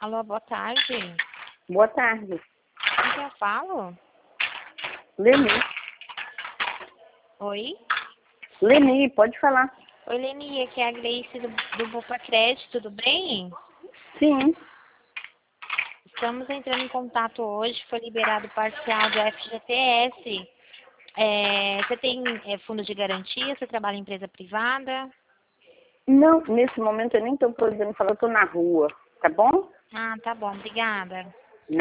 Alô, boa tarde. Boa tarde. Com quem eu falo? Leni. Oi? Leni, pode falar. Oi, Leni, aqui é a Gleice do Bupa Crédito, tudo bem? Sim. Estamos entrando em contato hoje, foi liberado o parcial do FGTS. Você tem fundo de garantia? Você trabalha em empresa privada? Não, nesse momento eu nem estou podendo falar, eu estou na rua, tá bom? Ah, tá bom, obrigada.